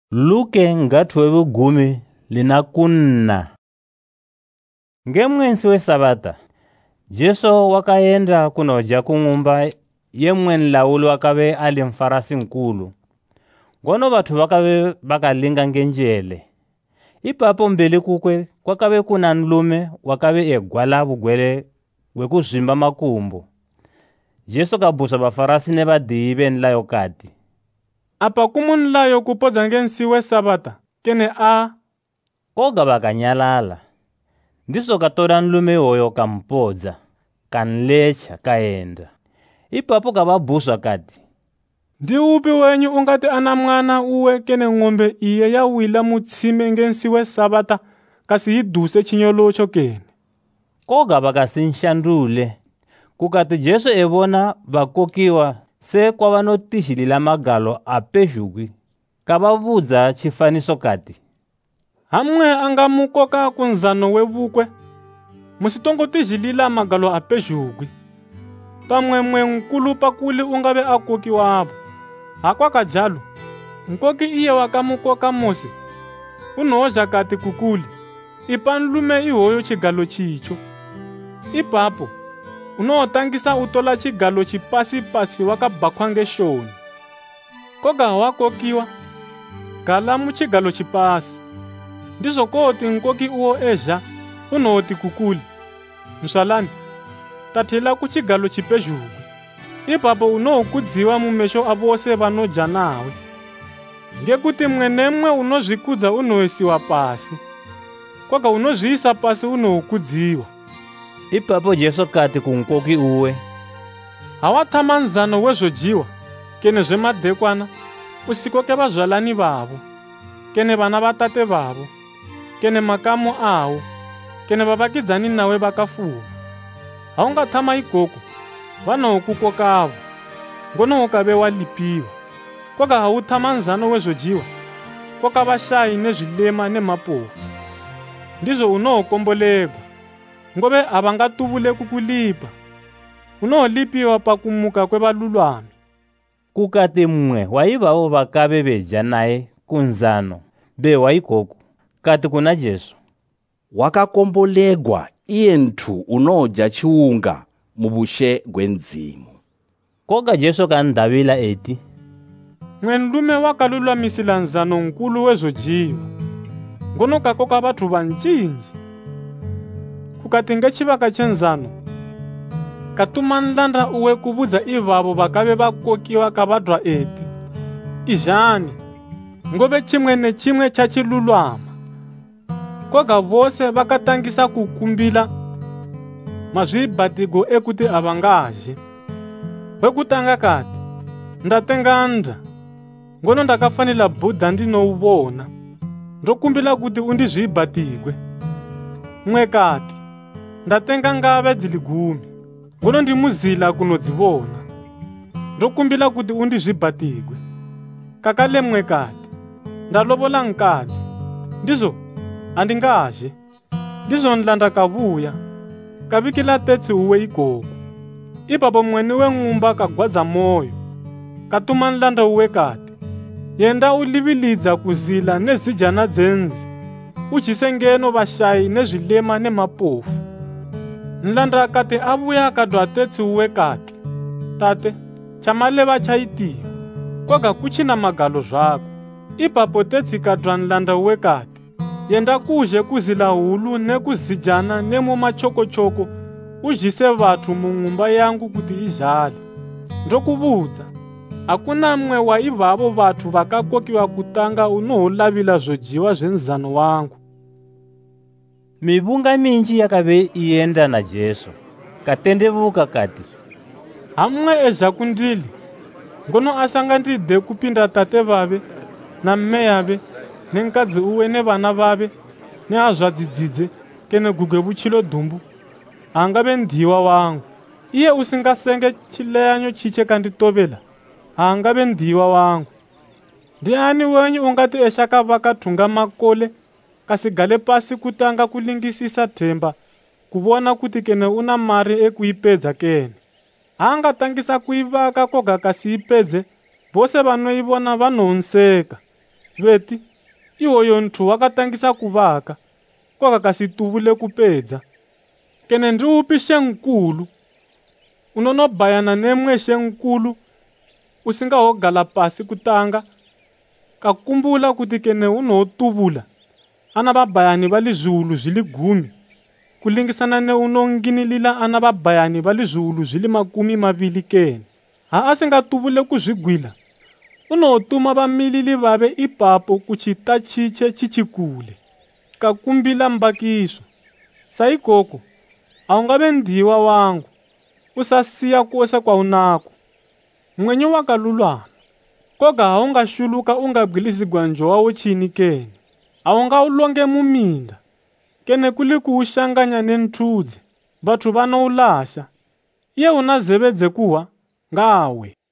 Luke ngathiwe vugumi lina kunna. Ngemwensi wesabata, Jesu wakaenda kunoja kung'umba yemwe nlawuli wakabe ali mfarasi nkulu. Ngono bathu bakabe bakalinga ngenjele. Ipapo mbeli kukwe kwakabe kuna nlume wakabe egwala bugwele wekuzvimba makumbo. Jesu kabusa bafarasi ne badiyi benlayo kati, apa kumunlayo kupodza ngensi wesabata kene a koga bakanyalala. Ndiso katora nlume oyo kampodza, kanlecha kaenda. Ipapo kababusa kati, ndi upi wenyu ungati ana mwana uwe kene ng'ombe iye yawila mutsime ngensi wesabata kasi yiduse chinyolocho kene. Koga bakasinshandule. Kukati Jesu ebona bakokiwa se kwaba notishilila magalo apezhugwi, kababudza chifaniso kati, hamwe angamukoka kunzano wevukwe musitongotizhilila magalo apezhugwi. Pamwe nkulu pakuli ungabe akoki wabo. Hakwaka jalo, nkoki iye wakamukoka mose unoja kati kukuli, ipa nlume ihoyo chigalo chicho. Ipapo unootangisa utola chigalo chipasi-pasi wakabhakhwa ngeshoni. Koga wakokiwa gala muchigalo chipasi. Ndizo koti nkoki uwo ezha unooti kukuli, mswalani tathela kuchigalo chipezhugwi. Ipapo unoukudziwa mumesho abose banoja nawe. Ngekuti mwenemwe unozvikudza unoisiwa pasi, koga unozviisa pasi unoukudziwa. Ipapo Jesu kati kunkoki uwe, hawathama nzano wezojiwa kene zvemadhekwana usikoke bazvalani bavo, kene vana vatate bavo, kene makamu awo, kene vavakidzani nawe vakafuwa. Haungathama ikoko vanokukokavo, ngono ukabe walipiwa. Koga hauthama nzano wezojiwa koka vashayi nezvilema nemapofu. Ndizo unookombolegwa, ngobe havangatuvule kukulipa. Unoolipiwa pakumuka kwevalulwami. Kukati mmwe waivavo vakabe beja naye kunzano be waikoko kati kuna Jesu, wakakombolegwa iye nthu unoja chiwunga mubushe gwenzimu. Koga Jesu kandavila eti, Mwe nlume wakalulwamisila nzano nkulu wezojiwa, ngono kakoka vathu vanchinji. Kukati ngechivaka chenzano katuma nlanda uwe kubudza ivavo vakabe vakokiwa kavadwa eti, izhani ngobe chimwe nechimwe chachilulwama. Koga vose vakatangisa kukumbila mazvibhatigo ekuti avangaje. Wekutanga kati, ndatenga ndra, ngono ndakafanila Budha ndinouvona, ndokumbila kuti undizvibhatigwe. Mwe kati, ndatenga ngave dzili 10, ngono ndimuzila kunodzivona, ndokumbila kuti undizvibhatigwe. Kakale mwe kati, ndalovola nkadzi, ndizo andingaje. Ndizo nlanda kavuya, kavikila tetsi uwe ikoko. Ipapo mwene weng'umba kagwadza moyo, katuma nlanda uwe kati, yenda ulivilidza kuzila nezijana dzenzi, ujise ngeno vashayi nezvilema nemapofu. Nlanda akati avuya akadwa tetsi uwe kati, tate, chamaleva chaitiwa, koga kuchina magalo zvako. Ipapo tetsi kadwa nlanda uwe kati, yenda kuzhe kuzila hulu nekuzijana nemumachoko-choko, ujise vathu mung'umba yangu kuti izhale. Ndokuvudza, hakuna mwe wa ivavo vathu vakakokiwa kutanga unoholavila zojiwa zvenzano wangu. mivunga minji yakabe ienda na Jesu, katendevuka kati, Hamwe ezha kundili, ngono asanga ndide kupinda tate vave na mme yave nenkadzi uwe nevana vave neazvadzidzidze kene gugwe vuchilo dhumbu, haangabe ndiwa wangu. Iye usingasenge chileyanyo chiche kanditovela, haangabe ndiwa wangu. Ndiani wenyu ungati eshaka vakathunga makole kasigale pasi kutanga kulingisisa themba kuvona kuti kene una mari ekuipedza kene. Haangatangisa kuivaka koga kasiipedze, vose vanoivona vanonseka. veti iwoyo nthu wakatangisa kuvaka koka kasi tuvule kupedza kene ndi upi shenkulu unonobayana nemwe shenkulu usingahogala pasi kutanga kakumbula kuti kene unotuvula ana vabayani va lizulu zili 10 kulingisana ne unonginilila ana vabayani va lizulu zili 20 kene ha asingatuvule kuzigwila unotuma vamilili vave ipapo kuchitachiche chichikule kakumbila mbakiso saikoko aungave ndiwa wangu usasiya kose kwa unako mwenye wakalulwana koga haungashuluka ungabwilizigwa njowawo chini kene aunga ulonge muminda kene kuli kuushanganya nenthudze vathu vanoulasha iye unazevedze kuwa ngawe